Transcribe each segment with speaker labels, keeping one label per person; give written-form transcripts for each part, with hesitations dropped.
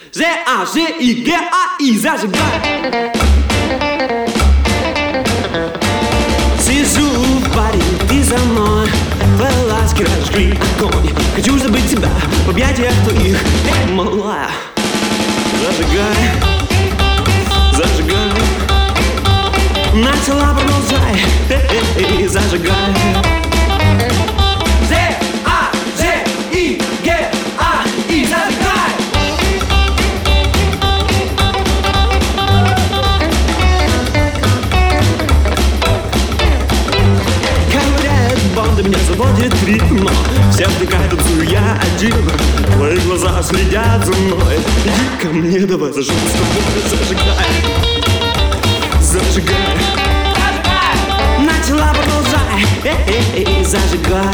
Speaker 1: Z-A-G-I-G-A-I, зажигай. Сижу в баре, ты за мной, твои ласки разжгли огонь. Хочу забыть тебя в объятиях твоих, малая. Зажигай, зажигай. Начала, продолжай, зажигай. Z-A-G-I-G-A-I, зажигай. Говорят, банда меня заводит в ритм, но все втыкают, танцую я один. Твои глаза следят за мной. Иди ко мне, давай зажжем с тобой. Зажигай, зажигай. Начала, продолжай, зажигай.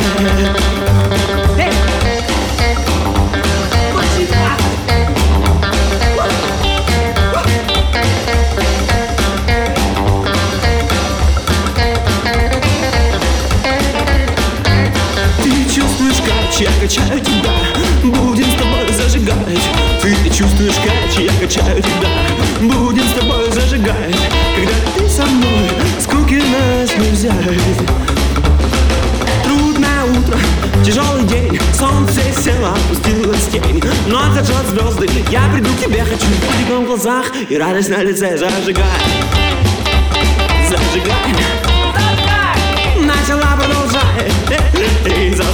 Speaker 1: Ты чувствуешь кач, я качаю тебя, будем с тобой зажигать. Ты чувствуешь кач, я качаю тебя, будем с тобой зажигать. Когда ты со мной, скуки нас не взять. Трудное утро, тяжелый день, солнце село, опустилась тень. Ночь зажжет звезды, я приду к тебе, хочу будильник в глазах и радость на лице. Зажигай, зажигай. Начала, продолжай, зажигай.